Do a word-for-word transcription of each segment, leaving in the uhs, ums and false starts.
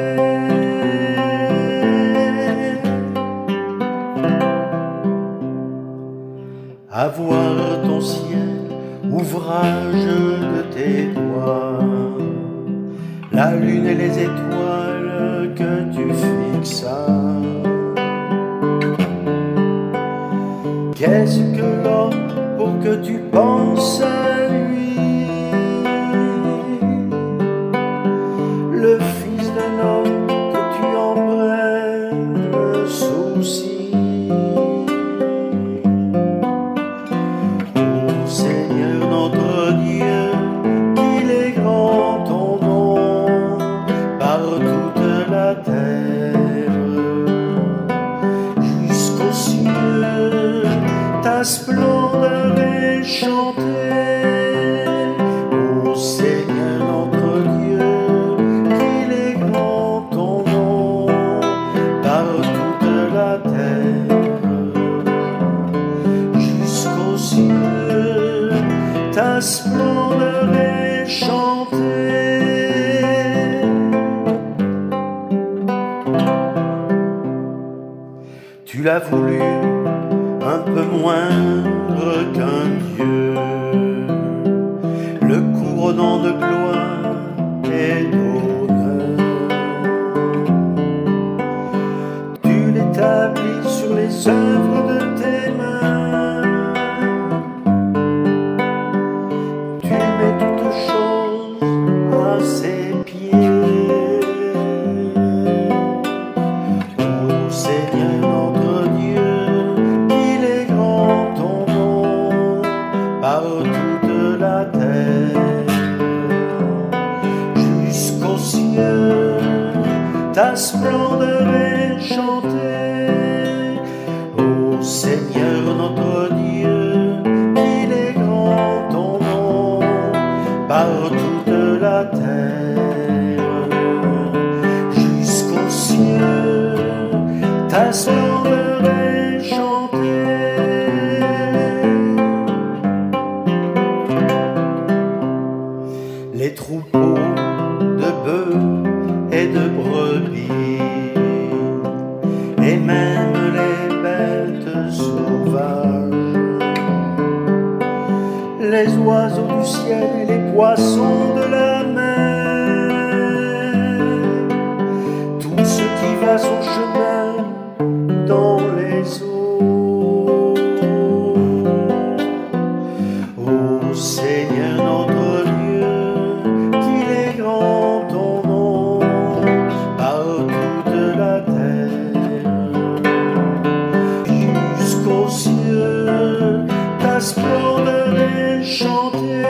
À voir ton ciel, ouvrage de tes doigts, la lune et les étoiles que tu fixas. Qu'est-ce que l'homme pour que tu penses à lui, le fils d'un homme que tu en prennes le souci. Ô Seigneur notre Dieu, qu'il est grand ton nom par toute la terre, jusqu'aux cieux ta splendeur est chantée. Ô Seigneur notre Dieu, qu'il est grand ton nom par toute la terre, jusqu'aux cieux ta splendeur est chantée. Tu l'as voulu un peu moindre qu'un Dieu, le couronnant de gloire et d'honneur. Tu l'établis sur les œuvres de tes mains, tu mets toutes choses à ses pieds. Ô Seigneur notre Dieu, par toute la terre, jusqu'aux cieux, ta splendeur est chantée. Ô Seigneur notre Dieu, qu'il est grand ton nom par toute la terre, jusqu'aux cieux, ta splendeur est chantée. Les troupeaux de bœufs et de brebis, et même les bêtes sauvages, les oiseaux du ciel et les poissons de la mer, tout ce qui va son chemin dans les eaux. Ô Seigneur notre Dieu, qu'il est grand ton nom par toute la terre, jusqu'aux cieux ta splendeur est chantée.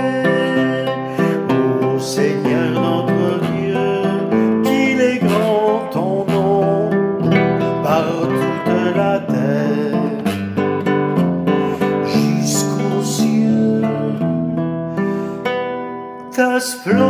Ô Seigneur notre Dieu, qu'il est grand ton nom par toute la terre, jusqu'aux cieux ta splendeur